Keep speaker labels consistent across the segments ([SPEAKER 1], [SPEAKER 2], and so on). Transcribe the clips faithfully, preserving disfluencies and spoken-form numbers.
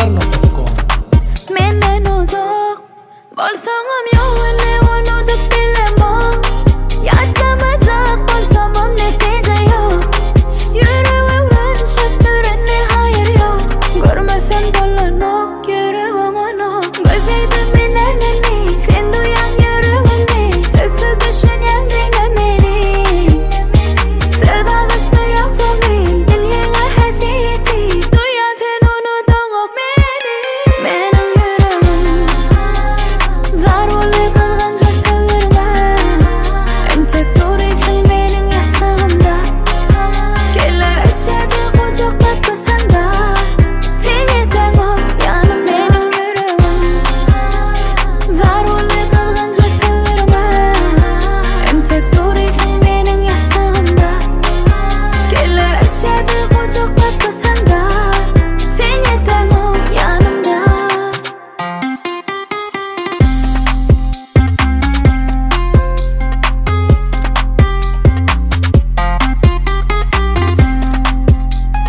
[SPEAKER 1] arno punto com.
[SPEAKER 2] Menden uzak bolsam yo'g'ini unutib bilaman. Yadlamajaq bolsam natija yo'q. Yuragim shapturini hayır yo'q. Ko'rmasam bo'lanoq yuragim anoq. Bo'lsaydi menamni sen duyan yuragimni. Sessiz düşünen dinlemeni. Sevdalışta yo'qsan dilga hasiyati. Duyan sen unutoq meni. Mening yuragim zaruli qilgancha sevirman. Ancha ko'raysan mening yastig'imda. Kelar uchadi quchoqlab ko'zimda. Senga javob yanim mening yuragim zaruli qilgancha sevirman. Ancha ko'raysan mening yastig'imda. Kelar uchadi quchoqlab ko'zimda. Senga javob yanimda.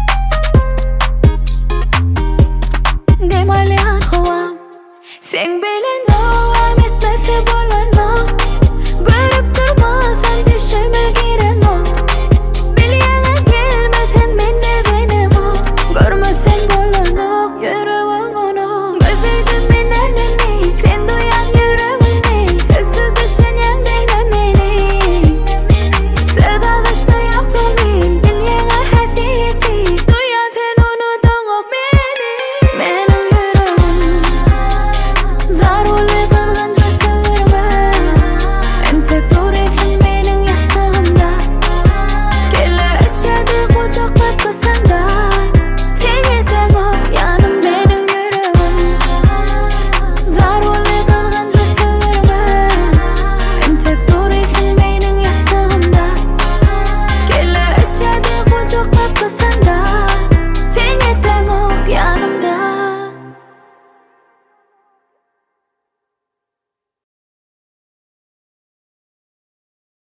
[SPEAKER 2] Gemali arxovam sen